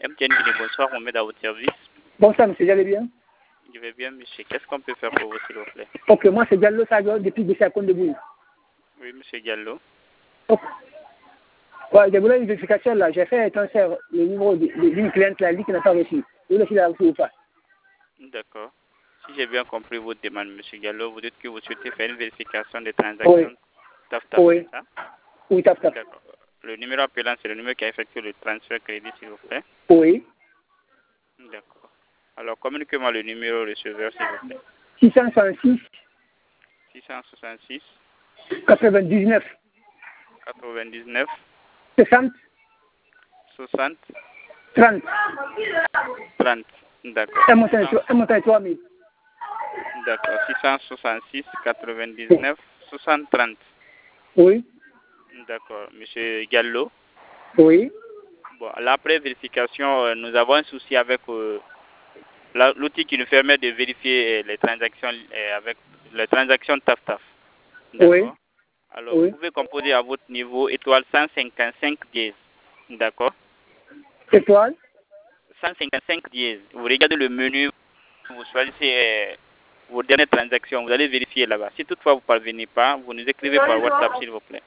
MTN Guinée, bonsoir, on met à votre service. Bonsoir, monsieur, vous allez bien? Je vais bien, monsieur. Qu'est-ce qu'on peut faire pour vous, s'il vous plaît? Ok, moi, c'est Diallo Sadio depuis Bessacon de Bouille. Oui, monsieur Diallo. Ok. Ouais, j'ai voulu une vérification là. J'ai fait un transfert, le numéro d'une cliente là, qui n'a pas reçu. Vous laissez la reçu ou pas? D'accord. Si j'ai bien compris votre demande, monsieur Diallo, vous dites que vous souhaitez faire une vérification des transactions Oui. TAF-TAF, Oui. c'est ça? Oui, taf. D'accord. Le numéro appelant, c'est le numéro qui a effectué le transfert crédit, s'il vous plaît. Oui. D'accord. Alors, communiquez-moi le numéro receveur, s'il vous plaît. 666 666 99 99 60 60 30. 30. D'accord. Un montant de 3000. D'accord. 666 99 60 30. Oui. D'accord. Monsieur Gallo. Oui. Bon, après vérification, nous avons un souci avec l'outil qui nous permet de vérifier les transactions avec les transactions TAF-TAF. D'accord. Oui. Alors, Oui. vous pouvez composer à votre niveau étoile 155 dièse. D'accord. Étoile 155 dièse. Vous regardez le menu, vous choisissez vos dernières transactions, vous allez vérifier là-bas. Si toutefois vous ne parvenez pas, vous nous écrivez par WhatsApp, s'il vous plaît.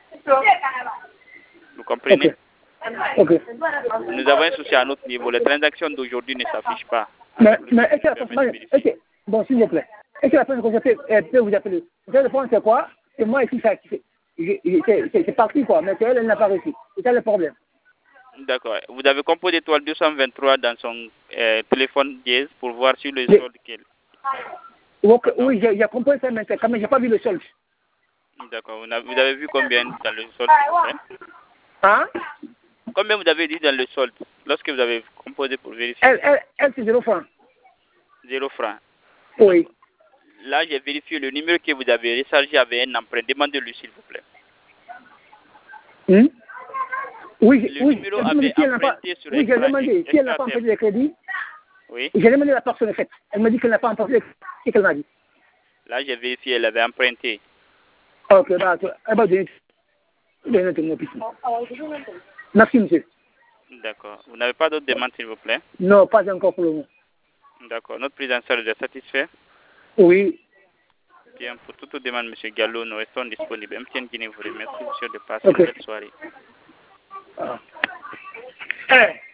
Vous comprenez? Ok. Nous avons un souci à notre niveau. Les transactions d'aujourd'hui ne s'affichent pas. Mais est-ce que la personne, bon, s'il vous plaît, est-ce que la personne que je peux vous appeler? Le point, c'est quoi? C'est moi ici, c'est parti, quoi, mais elle n'a pas réussi. C'est ça le problème. D'accord. Vous avez composé étoile 223 dans son téléphone dièse pour voir sur le solde qu'elle. Oui, j'ai compris ça, mais quand même, j'ai pas vu le solde. D'accord. Vous avez vu combien dans le solde? Hein? Combien vous avez dit dans le solde lorsque vous avez composé pour vérifier? Elle c'est 0 francs. 0 francs. Oui. Là, j'ai vérifié le numéro que vous avez rechargé avec un emprunt. Demandez-le, s'il vous plaît. Oui, le numéro avait emprunté sur oui, j'ai demandé. Si elle n'a pas emprunté le crédit, oui. J'ai demandé à la personne, en fait. Elle m'a dit qu'elle n'a pas emprunté le crédit. C'est qu'elle m'a dit. Là, j'ai vérifié, elle avait emprunté. Ok, bah, elle va donner mon piscine. Merci, monsieur. D'accord. Vous n'avez pas d'autres demandes, s'il vous plaît? Non, pas encore pour le moment. D'accord. Notre prise en charge est satisfaite? Oui. Bien, pour toute demande, M. Gallo, nous restons disponibles. MTN Guinée vous remercie, monsieur, de passer une belle soirée. Ah.